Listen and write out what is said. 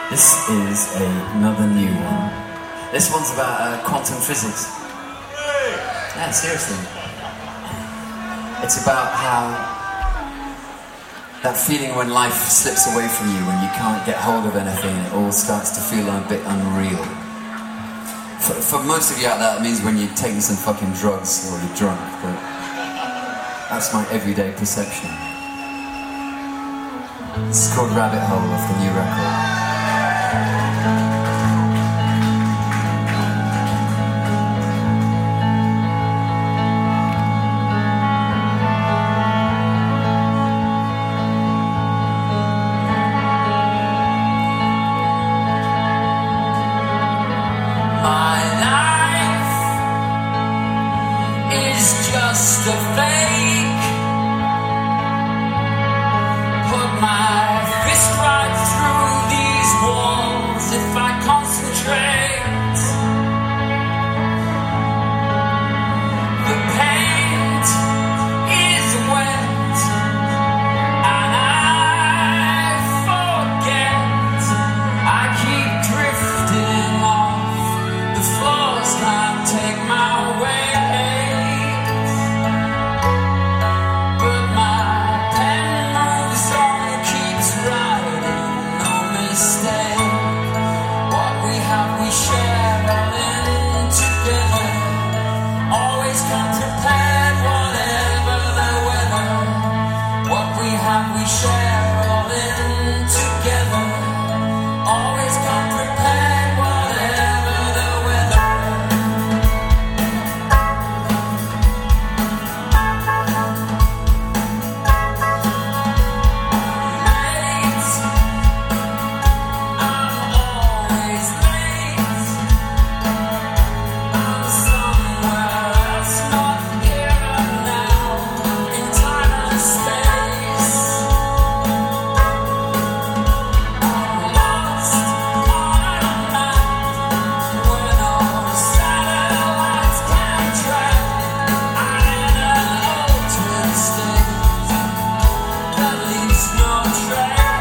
This is another new one. This one's about quantum physics. Yeah, seriously. It's about how that feeling when life slips away from you, when you can't get hold of anything, it all starts to feel a bit unreal. For most of you out there, that means when you're taking some fucking drugs or you're drunk, but that's my everyday perception. It's called Rabbit Hole off the new record. Just a fake. Put my fist right through these walls if I concentrate. The paint is wet and I forget. I keep drifting off. The floors can't take my weight. No trace.